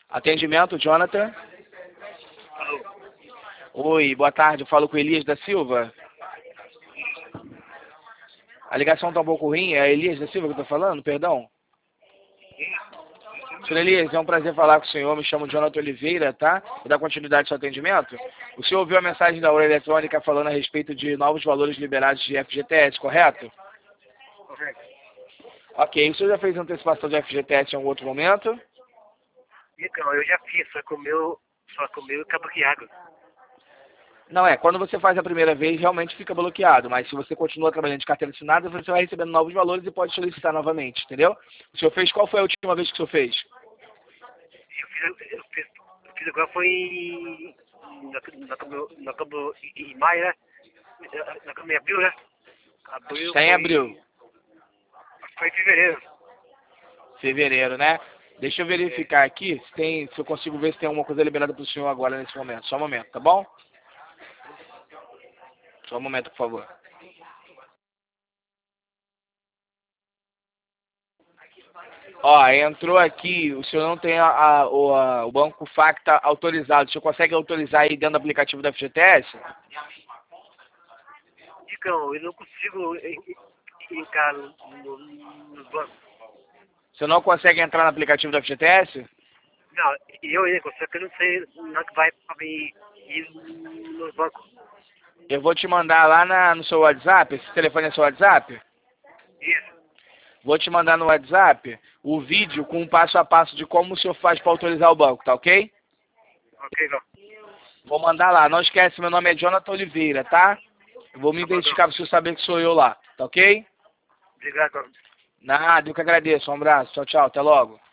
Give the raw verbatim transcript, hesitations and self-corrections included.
Atendimento, Jonathan. Oi, boa tarde. Eu falo com Elias da Silva. A ligação tá um pouco ruim. É Elias da Silva que eu tô falando? Perdão. senhor Elias, é um prazer falar com o senhor. Me chamo Jonathan Oliveira, tá? Vou dar continuidade ao seu atendimento. O senhor ouviu a mensagem da Ouro Eletrônica falando a respeito de novos valores liberados de F G T S, correto? Correto. Ok. O senhor já fez antecipação de F G T S em algum outro momento? Então, eu já fiz, só que o meu, só que o meu tá bloqueado. Não é, quando você faz a primeira vez, realmente fica bloqueado, mas se você continua trabalhando de carteira assinada, você vai recebendo novos valores e pode solicitar novamente, entendeu? O senhor fez, qual foi a última vez que o senhor fez? Eu fiz, eu fiz, eu fiz agora foi em- na, na, na, na, na, em maio, né? Na, na, em abril, né? Abril Está em foi, abril, foi em fevereiro. fevereiro, né? Deixa eu verificar aqui se, tem, se eu consigo ver se tem alguma coisa liberada para o senhor agora nesse momento. Só um momento, tá bom? Só um momento, por favor. Ó, entrou aqui, o senhor não tem a, a, o, a, o banco Facta autorizado. O senhor consegue autorizar aí dentro do aplicativo da F G T S? Então, eu não consigo en- en- entrar no, no, nos bancos. O senhor não consegue entrar no aplicativo da F G T S? Não, eu entro, só que eu não sei na que vai pra mim ir nos bancos. Eu vou te mandar lá na, no seu WhatsApp, esse telefone é seu WhatsApp? Isso, Vou te mandar no WhatsApp o vídeo com o passo a passo de como o senhor faz para autorizar o banco, tá ok? ok, não. Vou mandar lá. Não esquece, meu nome é Jonathan Oliveira, tá? Eu vou me Tá bom, identificar para o senhor saber que sou eu lá, tá ok? obrigado. Nada, eu que agradeço. Um abraço. Tchau, tchau. Até logo.